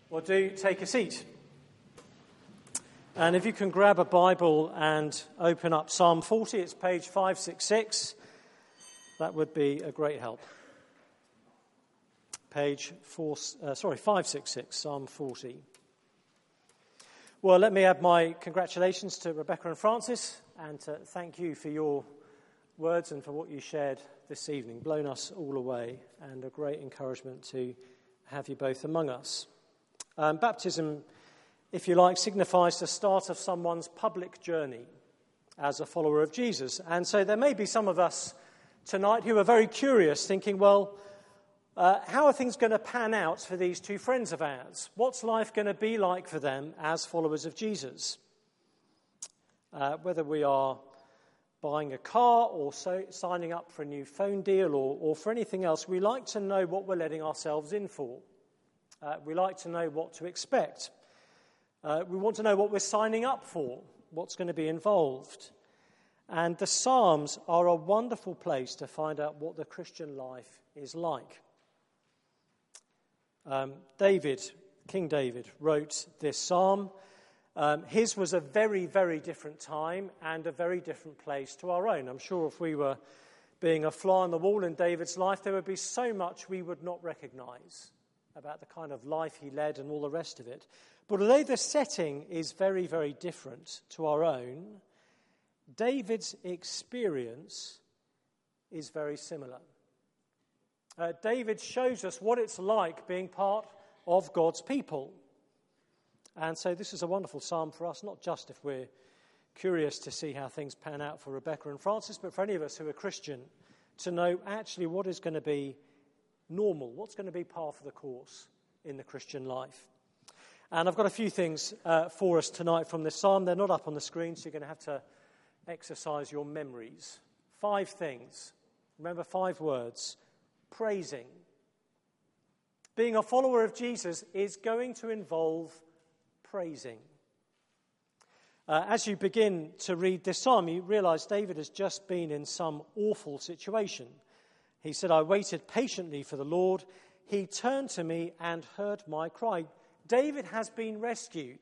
Well, do take a seat. And if you can grab a Bible and open up Psalm 40, it's page 566, that would be a great help. Page 566, Psalm 40. Well, let me add my congratulations to Rebecca and Francis, and to thank you for your words and for what you shared this evening. Blown us all away, and a great encouragement to have you both among us. Baptism, if you like, signifies the start of someone's public journey as a follower of Jesus. And so there may be some of us tonight who are very curious, thinking, well, how are things going to pan out for these two friends of ours? What's life going to be like for them as followers of Jesus? Whether we are buying a car or signing up for a new phone deal or for anything else, we like to know what we're letting ourselves in for. We like to know what to expect. We want to know what we're signing up for, what's going to be involved. And the Psalms are a wonderful place to find out what the Christian life is like. King David, wrote this psalm. His was a very, very different time and a very different place to our own. I'm sure if we were being a fly on the wall in David's life, there would be so much we would not recognize about the kind of life he led and all the rest of it. But although the setting is very, very different to our own, David's experience is very similar. David shows us what it's like being part of God's people. And so this is a wonderful psalm for us, not just if we're curious to see how things pan out for Rebecca and Francis, but for any of us who are Christian, to know actually what is going to be normal, what's going to be par for the course in the Christian life. And I've got a few things for us tonight from this psalm. They're not up on the screen, so you're going to have to exercise your memories. 5 things. Remember 5 words. Praising. Being a follower of Jesus is going to involve praising. As you begin to read this psalm, you realize David has just been in some awful situation. He said, I waited patiently for the Lord. He turned to me and heard my cry. David has been rescued.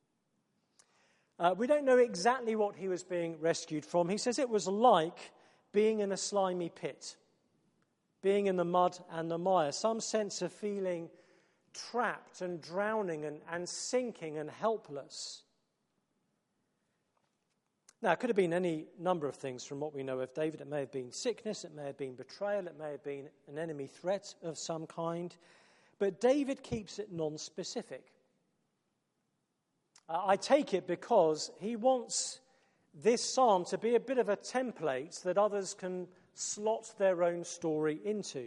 We don't know exactly what he was being rescued from. He says it was like being in a slimy pit, being in the mud and the mire, some sense of feeling trapped and drowning and sinking and helpless. Now, it could have been any number of things from what we know of David. It may have been sickness, it may have been betrayal, it may have been an enemy threat of some kind. But David keeps it non-specific. I take it because he wants this psalm to be a bit of a template that others can slot their own story into.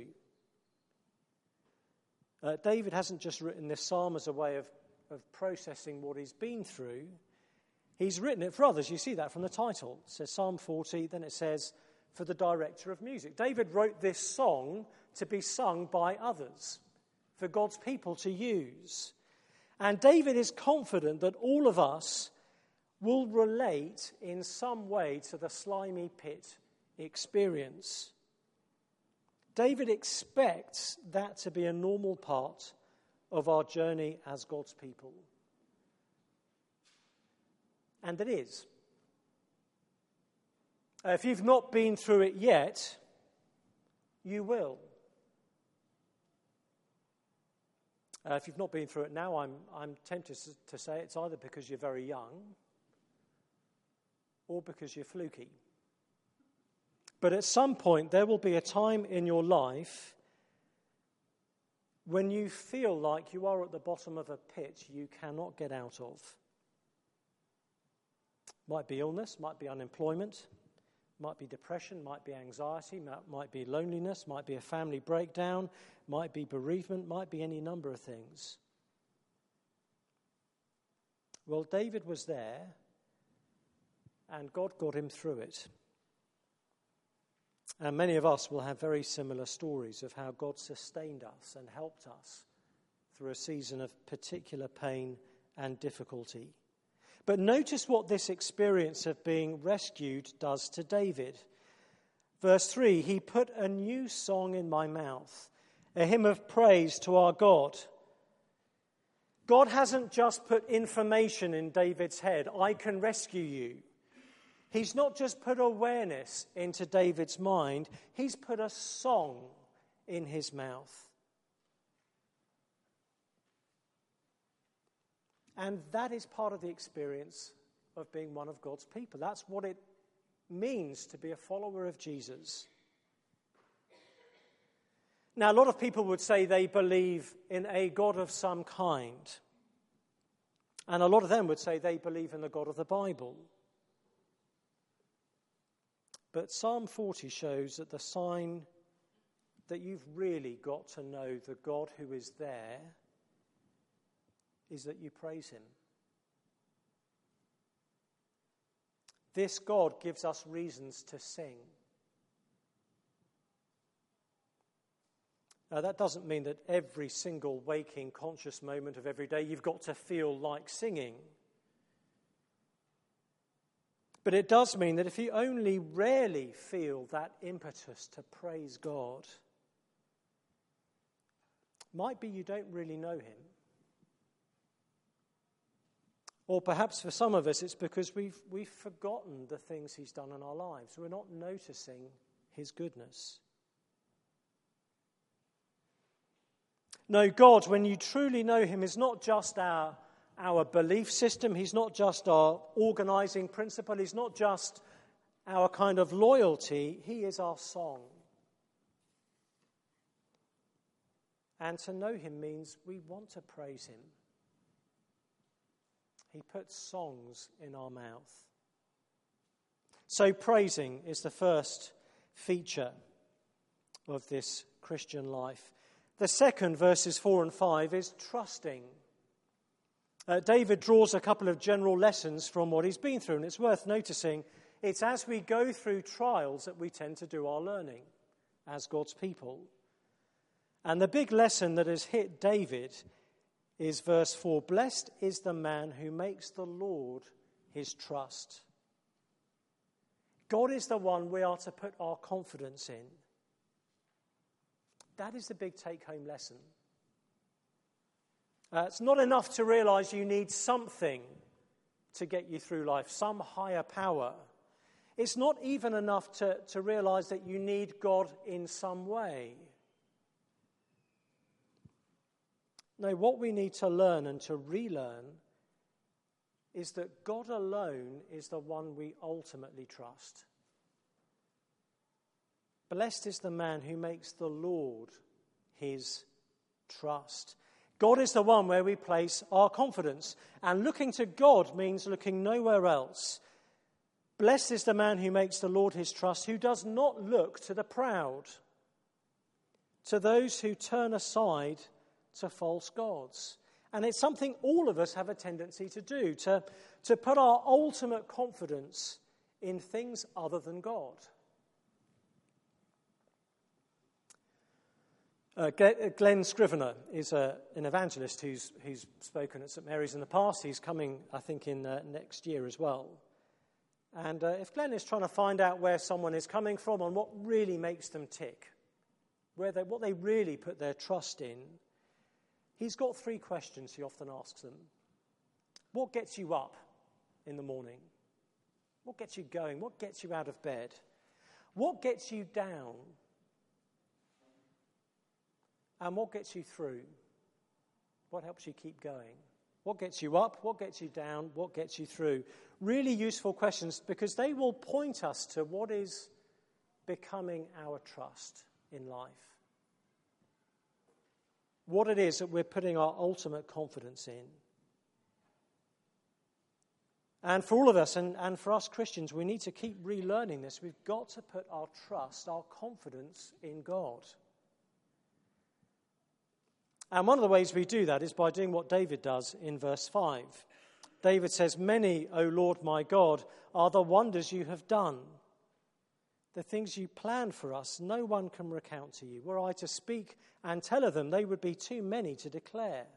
David hasn't just written this psalm as a way of processing what he's been through. He's written it for others. You see that from the title. It says Psalm 40, then it says, for the director of music. David wrote this song to be sung by others, for God's people to use. And David is confident that all of us will relate in some way to the slimy pit experience. David expects that to be a normal part of our journey as God's people. And it is. If you've not been through it yet, you will. If you've not been through it now, I'm tempted to say it's either because you're very young or because you're fluky. But at some point, there will be a time in your life when you feel like you are at the bottom of a pit you cannot get out of. Might be illness, might be unemployment, might be depression, might be anxiety, might be loneliness, might be a family breakdown, might be bereavement, might be any number of things. Well, David was there, and God got him through it. And many of us will have very similar stories of how God sustained us and helped us through a season of particular pain and difficulty. But notice what this experience of being rescued does to David. Verse 3, he put a new song in my mouth, a hymn of praise to our God. God hasn't just put information in David's head, I can rescue you. He's not just put awareness into David's mind, he's put a song in his mouth. And that is part of the experience of being one of God's people. That's what it means to be a follower of Jesus. Now, a lot of people would say they believe in a God of some kind. And a lot of them would say they believe in the God of the Bible. But Psalm 40 shows that the sign that you've really got to know the God who is there is that you praise him. This God gives us reasons to sing. Now, that doesn't mean that every single waking, conscious moment of every day you've got to feel like singing. But it does mean that if you only rarely feel that impetus to praise God, it might be you don't really know him. Or perhaps for some of us it's because we've forgotten the things he's done in our lives. We're not noticing his goodness. No, God, when you truly know him, is not just our belief system. He's not just our organizing principle. He's not just our kind of loyalty. He is our song. And to know him means we want to praise him. He puts songs in our mouth. So praising is the first feature of this Christian life. The second, verses 4 and 5, is trusting. David draws a couple of general lessons from what he's been through, and it's worth noticing it's as we go through trials that we tend to do our learning as God's people. And the big lesson that has hit David is verse 4, blessed is the man who makes the Lord his trust. God is the one we are to put our confidence in. That is the big take-home lesson. It's not enough to realize you need something to get you through life, some higher power. It's not even enough to realize that you need God in some way. No, what we need to learn and to relearn is that God alone is the one we ultimately trust. Blessed is the man who makes the Lord his trust. God is the one where we place our confidence. And looking to God means looking nowhere else. Blessed is the man who makes the Lord his trust, who does not look to the proud, to those who turn aside to false gods. And it's something all of us have a tendency to do, to put our ultimate confidence in things other than God. Glenn Scrivener is an evangelist who's spoken at St Mary's in the past. He's coming, I think, in next year as well. And if Glenn is trying to find out where someone is coming from and what really makes them tick, what they really put their trust in, he's got 3 questions he often asks them. What gets you up in the morning? What gets you going? What gets you out of bed? What gets you down? And what gets you through? What helps you keep going? What gets you up? What gets you down? What gets you through? Really useful questions because they will point us to what is becoming our trust in life. What it is that we're putting our ultimate confidence in. And for all of us, and for us Christians, we need to keep relearning this. We've got to put our trust, our confidence in God. And one of the ways we do that is by doing what David does in verse 5. David says, many, O Lord my God, are the wonders you have done. The things you planned for us, no one can recount to you. Were I to speak and tell of them, they would be too many to declare.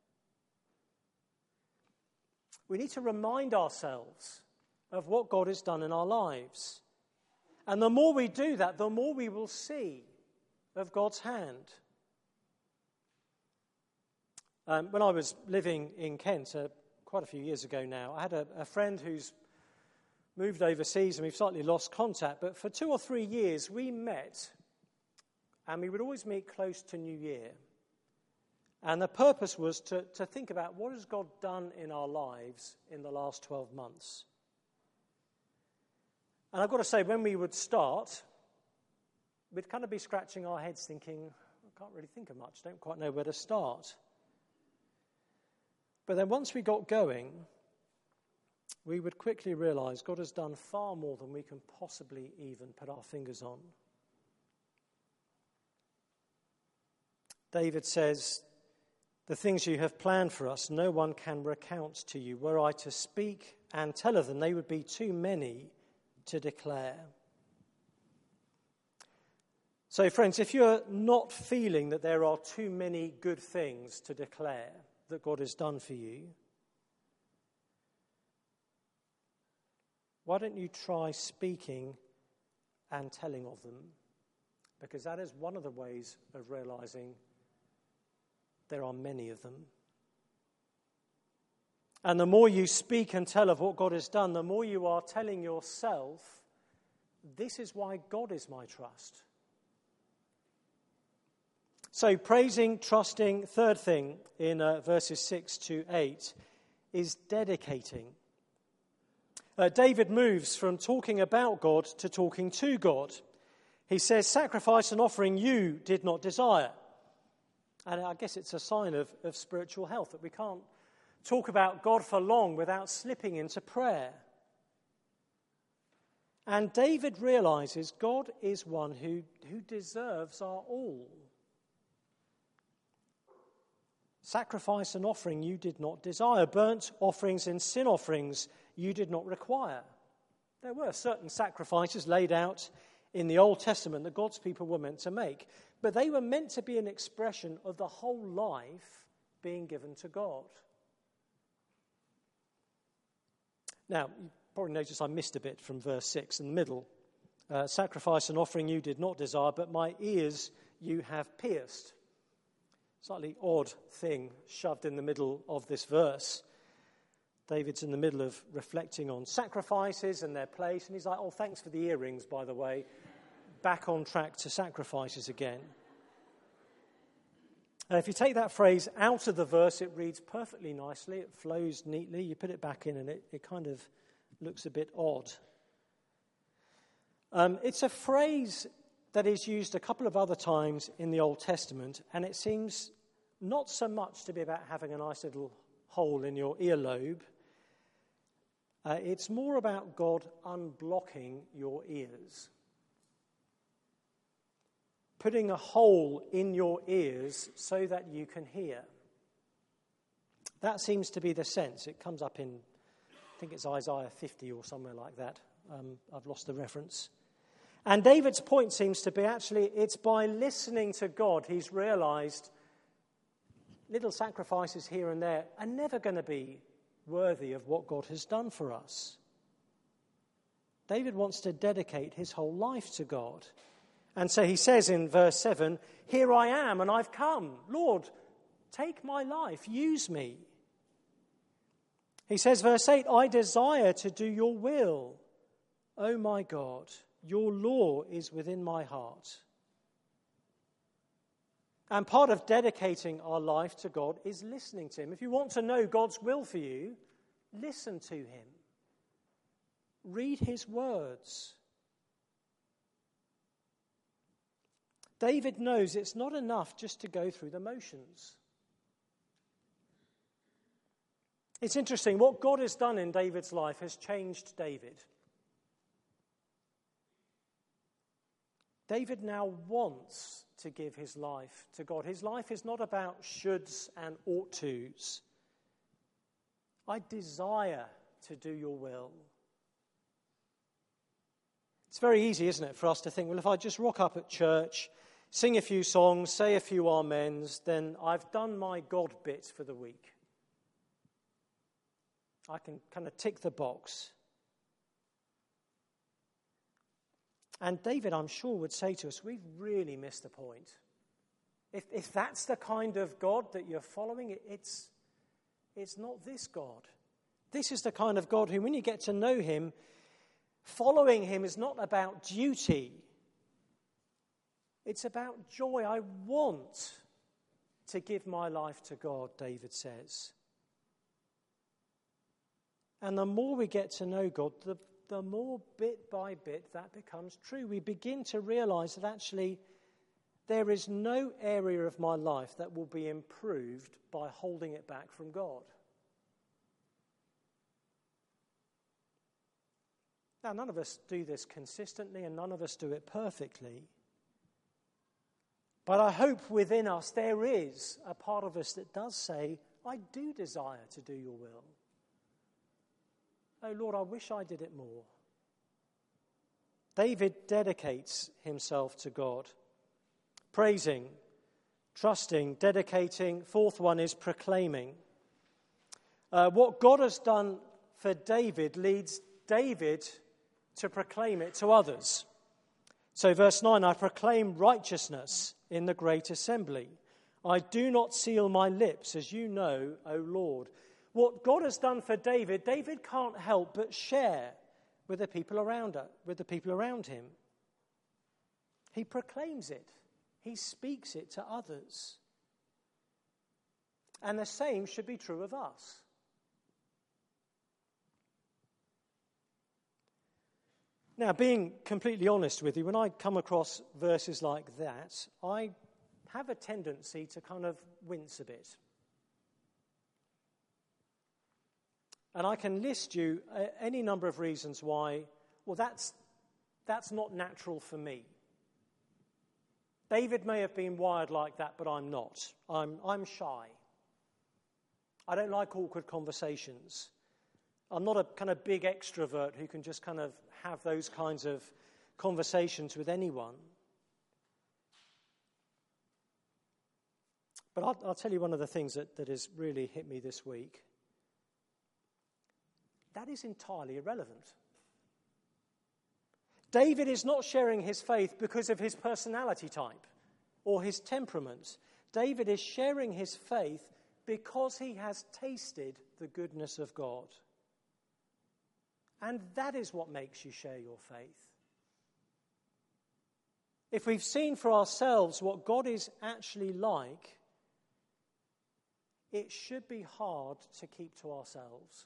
We need to remind ourselves of what God has done in our lives. And the more we do that, the more we will see of God's hand. When I was living in Kent quite a few years ago now, I had a friend who's moved overseas and we've slightly lost contact. But for 2 or 3 years we met, and we would always meet close to New Year. And the purpose was to think about what has God done in our lives in the last 12 months. And I've got to say, when we would start, we'd kind of be scratching our heads thinking, I can't really think of much, don't quite know where to start. But then once we got going, we would quickly realize God has done far more than we can possibly even put our fingers on. David says, the things you have planned for us, no one can recount to you. Were I to speak and tell of them, they would be too many to declare. So, friends, if you're not feeling that there are too many good things to declare that God has done for you, why don't you try speaking and telling of them? Because that is one of the ways of realizing there are many of them. And the more you speak and tell of what God has done, the more you are telling yourself, this is why God is my trust. So praising, trusting, third thing in verses 6 to 8 is dedicating. David moves from talking about God to talking to God. He says, sacrifice and offering you did not desire. And I guess it's a sign of spiritual health that we can't talk about God for long without slipping into prayer. And David realizes God is one who deserves our all. Sacrifice and offering you did not desire. Burnt offerings and sin offerings you did not require. There were certain sacrifices laid out in the Old Testament that God's people were meant to make. But they were meant to be an expression of the whole life being given to God. Now, you probably notice I missed a bit from verse 6 in the middle. Sacrifice and offering you did not desire, but my ears you have pierced. Slightly odd thing shoved in the middle of this verse. David's in the middle of reflecting on sacrifices and their place, and he's like, oh, thanks for the earrings, by the way. Back on track to sacrifices again. And if you take that phrase out of the verse, it reads perfectly nicely. It flows neatly. You put it back in and it kind of looks a bit odd. It's a phrase that is used a couple of other times in the Old Testament, and it seems not so much to be about having a nice little hole in your earlobe. It's more about God unblocking your ears. Putting a hole in your ears so that you can hear. That seems to be the sense. It comes up in, I think it's Isaiah 50 or somewhere like that. I've lost the reference. And David's point seems to be actually it's by listening to God he's realized little sacrifices here and there are never going to be worthy of what God has done for us. David wants to dedicate his whole life to God. And so he says in verse 7, here I am and I've come. Lord, take my life, use me. He says, verse 8, I desire to do your will. Oh my God, your law is within my heart. And part of dedicating our life to God is listening to him. If you want to know God's will for you, listen to him. Read his words. David knows it's not enough just to go through the motions. It's interesting, what God has done in David's life has changed David. David now wants to give his life to God. His life is not about shoulds and ought tos. I desire to do your will. It's very easy, isn't it, for us to think, well, if I just rock up at church, sing a few songs, say a few amens, then I've done my God bit for the week. I can kind of tick the box. And David, I'm sure, would say to us, we've really missed the point. If that's the kind of God that you're following, it's not this God. This is the kind of God who, when you get to know him, following him is not about duty. It's about joy. I want to give my life to God, David says. And the more we get to know God, the more bit by bit that becomes true. We begin to realize that actually there is no area of my life that will be improved by holding it back from God. Now, none of us do this consistently and none of us do it perfectly. But I hope within us there is a part of us that does say, I do desire to do your will. Oh Lord, I wish I did it more. David dedicates himself to God. Praising, trusting, dedicating. Fourth one is proclaiming. What God has done for David leads David to proclaim it to others. So verse 9, I proclaim righteousness in the great assembly. I do not seal my lips, as you know, O Lord. What God has done for David, David can't help but share with the people around him. He proclaims it. He speaks it to others. And the same should be true of us. Now, being completely honest with you, when I come across verses like that, I have a tendency to kind of wince a bit. And I can list you any number of reasons why, well, that's not natural for me. David may have been wired like that, but I'm not. I'm shy. I don't like awkward conversations. I'm not a kind of big extrovert who can just kind of have those kinds of conversations with anyone. But I'll tell you one of the things that has really hit me this week. That is entirely irrelevant. David is not sharing his faith because of his personality type or his temperament. David is sharing his faith because he has tasted the goodness of God. And that is what makes you share your faith. If we've seen for ourselves what God is actually like, it should be hard to keep to ourselves.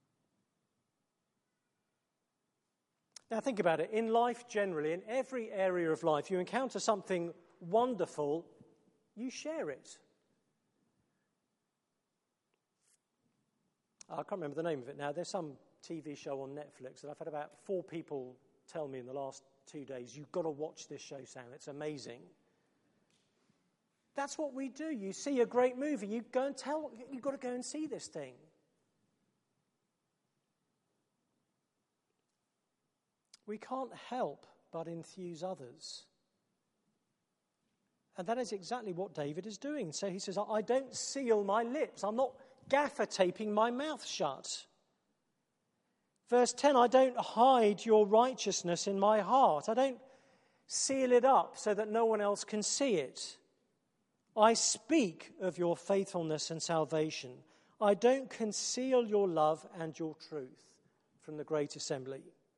Now think about it. In life generally, in every area of life, you encounter something wonderful, you share it. I can't remember the name of it now. There's some TV show on Netflix that I've had about 4 people tell me in the last 2 days, you've got to watch this show, Sam. It's amazing. That's what we do. You see a great movie, you've got to go and see this thing. We can't help but enthuse others. And that is exactly what David is doing. So he says, I don't seal my lips. I'm not gaffer taping my mouth shut. Verse 10, I don't hide your righteousness in my heart. I don't seal it up so that no one else can see it. I speak of your faithfulness and salvation. I don't conceal your love and your truth from the great assembly.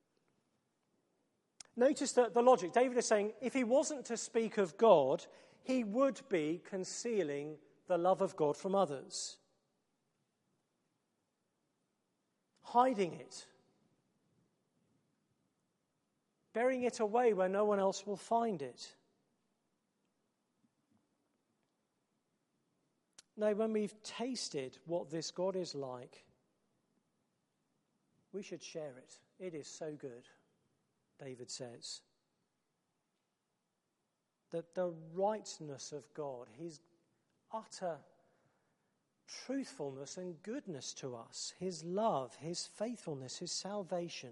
Notice that the logic. David is saying if he wasn't to speak of God, he would be concealing the love of God from others. Hiding it. Burying it away where no one else will find it. No, when we've tasted what this God is like, we should share it. It is so good, David says. That the rightness of God, his utter truthfulness and goodness to us, his love, his faithfulness, his salvation.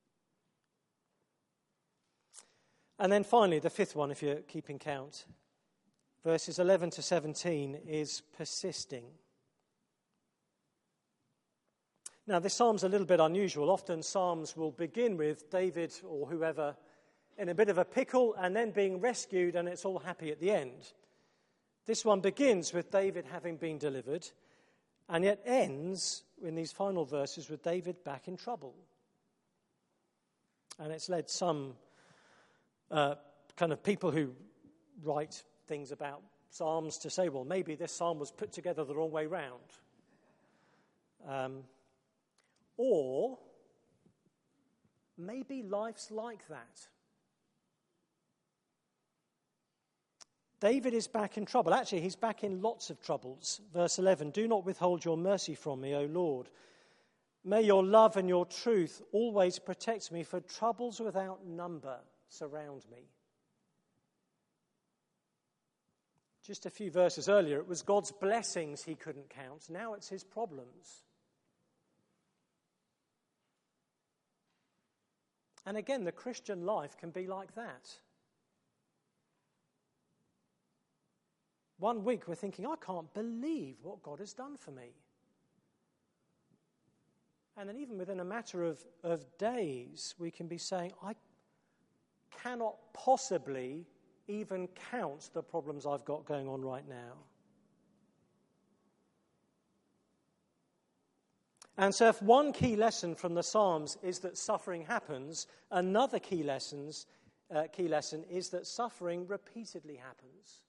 And then finally, the fifth one, if you're keeping count, verses 11 to 17, is persisting. Now, this psalm's a little bit unusual. Often psalms will begin with David or whoever in a bit of a pickle and then being rescued, and it's all happy at the end. This one begins with David having been delivered, and yet ends in these final verses with David back in trouble. And it's led some kind of people who write things about Psalms to say, well, maybe this psalm was put together the wrong way round. Or maybe life's like that. David is back in trouble. Actually, he's back in lots of troubles. Verse 11, do not withhold your mercy from me, O Lord. May your love and your truth always protect me, for troubles without number surround me. Just a few verses earlier, it was God's blessings he couldn't count. Now it's his problems. And again, the Christian life can be like that. One week we're thinking, I can't believe what God has done for me. And then even within a matter of days, we can be saying, I cannot possibly even count the problems I've got going on right now. And so if one key lesson from the Psalms is that suffering happens, another key lesson is that suffering repeatedly happens.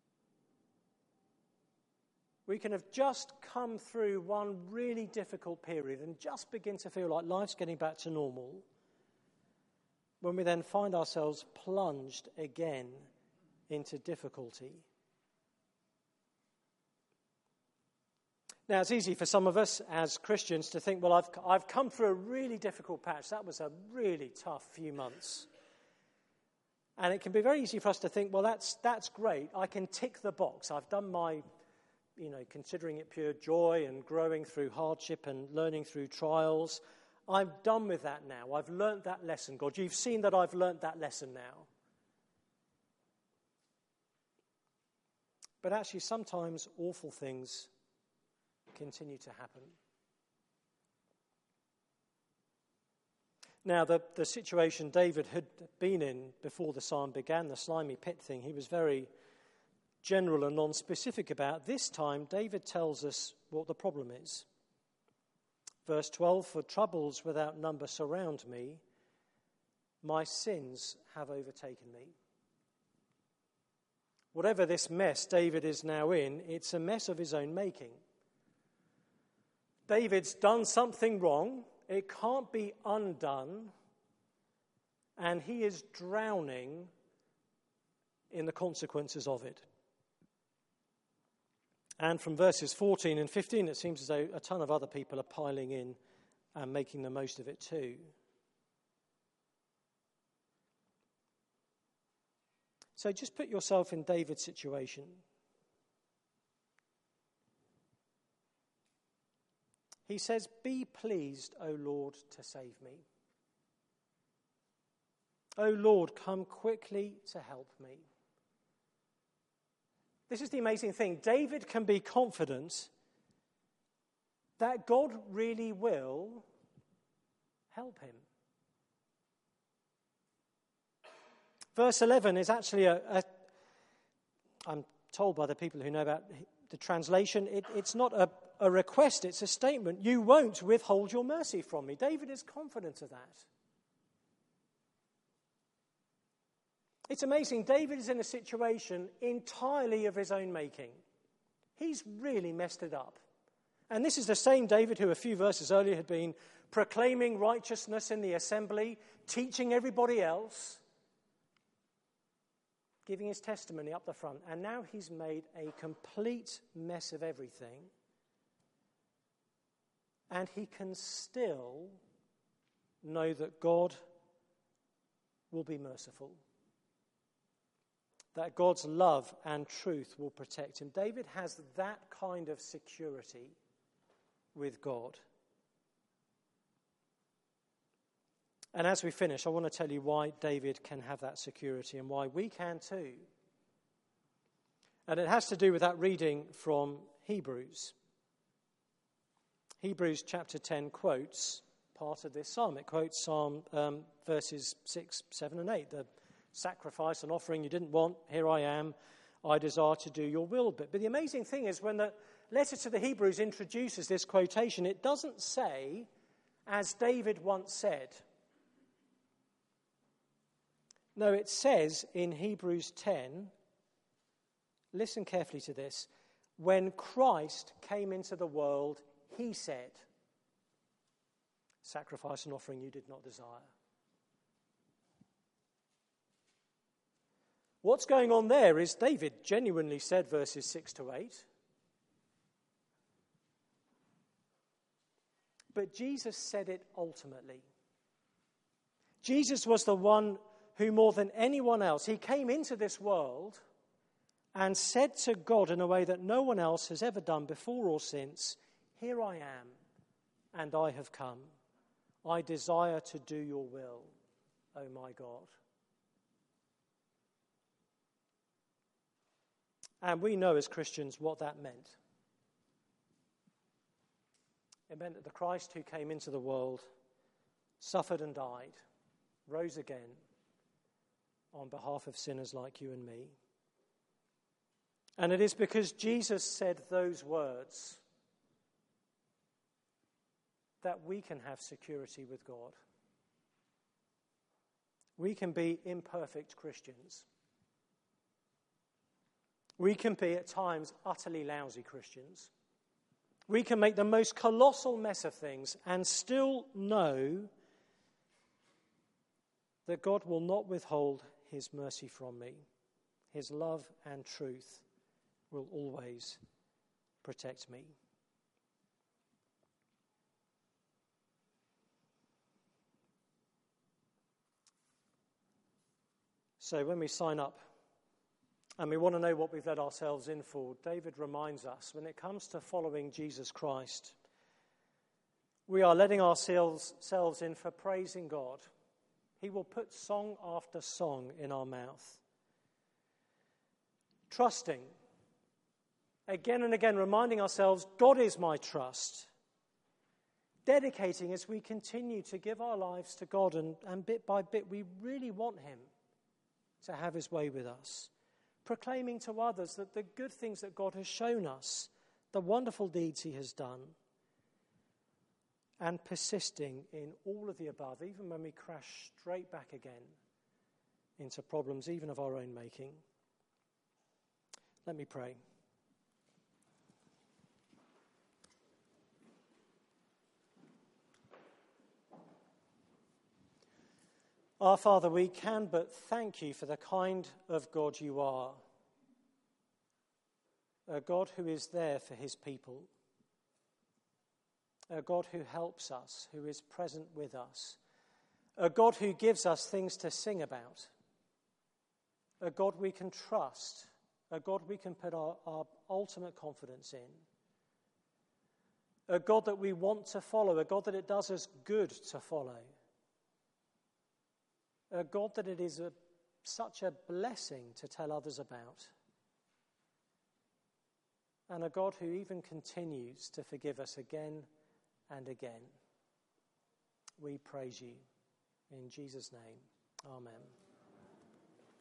We can have just come through one really difficult period and just begin to feel like life's getting back to normal, when we then find ourselves plunged again into difficulty. Now, it's easy for some of us as Christians to think, well, I've come through a really difficult patch. That was a really tough few months. And it can be very easy for us to think, well, that's great. I can tick the box. I've done my, considering it pure joy and growing through hardship and learning through trials. I'm done with that now. I've learnt that lesson, God. You've seen that I've learnt that lesson now. But actually, sometimes awful things continue to happen. Now, the situation David had been in before the psalm began, the slimy pit thing, he was very general and non-specific about. This time, David tells us what the problem is. Verse 12, for troubles without number surround me, my sins have overtaken me. Whatever this mess David is now in, it's a mess of his own making. David's done something wrong, it can't be undone, and he is drowning in the consequences of it. And from verses 14 and 15, it seems as though a ton of other people are piling in and making the most of it too. So just put yourself in David's situation. He says, be pleased, O Lord, to save me. O Lord, come quickly to help me. This is the amazing thing. David can be confident that God really will help him. Verse 11 is actually I'm told by the people who know about the translation, it's not a request, it's a statement. You won't withhold your mercy from me. David is confident of that. It's amazing. David is in a situation entirely of his own making. He's really messed it up. And this is the same David who a few verses earlier had been proclaiming righteousness in the assembly, teaching everybody else, giving his testimony up the front. And now he's made a complete mess of everything. And he can still know that God will be merciful, that God's love and truth will protect him. David has that kind of security with God. And as we finish, I want to tell you why David can have that security and why we can too. And it has to do with that reading from Hebrews. Hebrews chapter 10 quotes part of this psalm. It quotes Psalm verses 6, 7 and 8. The sacrifice and offering you didn't want, here I am. I desire to do your will. But the amazing thing is when the letter to the Hebrews introduces this quotation, it doesn't say, as David once said. No, it says in Hebrews 10, listen carefully to this, when Christ came into the world, he said, sacrifice and offering you did not desire. What's going on there is David genuinely said verses 6 to 8. But Jesus said it ultimately. Jesus was the one who more than anyone else, he came into this world and said to God in a way that no one else has ever done before or since, here I am, and I have come. I desire to do your will, O my God. And we know as Christians what that meant. It meant that the Christ who came into the world suffered and died, rose again on behalf of sinners like you and me. And it is because Jesus said those words that we can have security with God. We can be imperfect Christians. We can be at times utterly lousy Christians. We can make the most colossal mess of things and still know that God will not withhold his mercy from me. His love and truth will always protect me. So when we sign up and we want to know what we've let ourselves in for, David reminds us when it comes to following Jesus Christ, we are letting ourselves in for praising God. He will put song after song in our mouth. Trusting, again and again reminding ourselves, God is my trust. Dedicating as we continue to give our lives to God, and bit by bit we really want him to have his way with us. Proclaiming to others that the good things that God has shown us, the wonderful deeds he has done, and persisting in all of the above, even when we crash straight back again into problems even of our own making. Let me pray. Our Father, we can but thank you for the kind of God you are. A God who is there for his people. A God who helps us, who is present with us. A God who gives us things to sing about. A God we can trust. A God we can put our ultimate confidence in. A God that we want to follow. A God that it does us good to follow. A God that it is such a blessing to tell others about. And a God who even continues to forgive us again and again. We praise you. In Jesus' name, amen.